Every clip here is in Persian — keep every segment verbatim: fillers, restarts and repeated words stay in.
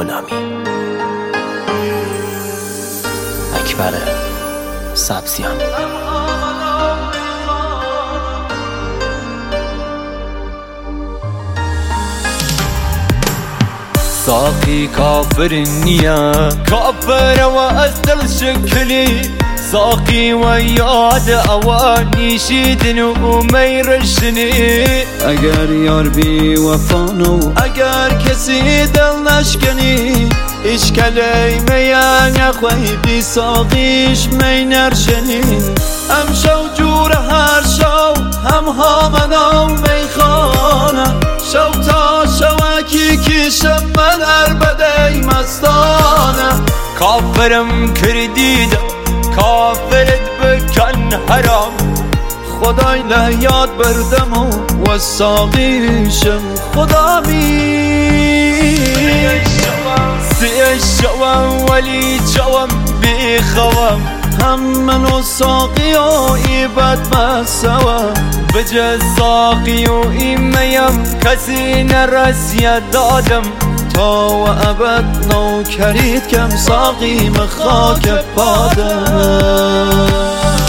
غلامی. اکبر سبزیان. ساقي كافر النية كافر وأسدل شكلي ساقي وياد اوانی شیدن و میرشنی اگر یار بی وفانو اگر کسی دل نشکنی ایش کلیمه نخوی بی ساقیش می نرشنی هم شو جور هر شو هم هامنا می خانه شو تا شوکی کشم من اربده مستانه کافرم کردیدم کافرت بکن حرام خدایلا یاد بردم و ساقیشم خدامی سیه شوم ولی جوم بیخوام هم من و ساقی و ایبت بسوام بجه ساقی و ایمیم کسی نرسید دادم تا و ابد نو کرید کم ساقی مخاک پادم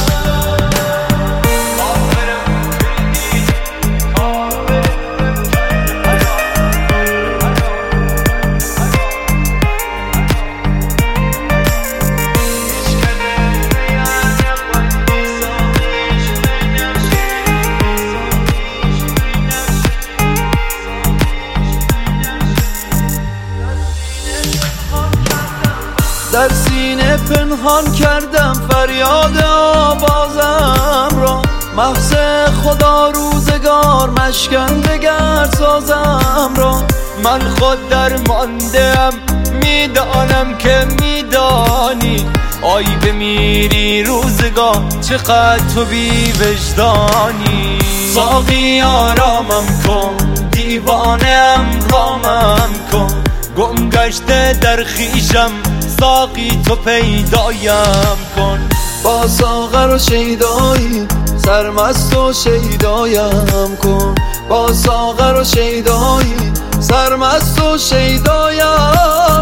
در سینه پنهان کردم فریاد آوازم را مغز خدا روزگار مشکن دگر سازم را من خود در ماندم میدانم که میدانی آی بمیری روزگار چقدر تو بی وجدانی ساقی آرامم کن دیوانم رامم کن گم گشته در خیشم ساقی تو پیدایم کن با ساغر و شیدایی سرمست و شیدایم کن با ساغر و شیدایی سرمست و شیدایم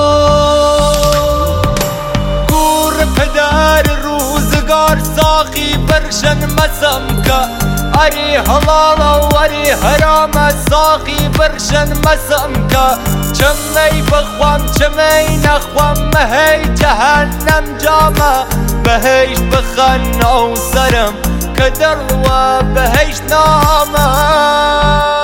کن گور پدر روزگار ساقی برشن مسم که اری حلال و اری حرام ساقی برشن مسم که چمی بخوام چمی نخوام مهی جهنم جامه بهیش بخن او سرم که در و بهیش نامه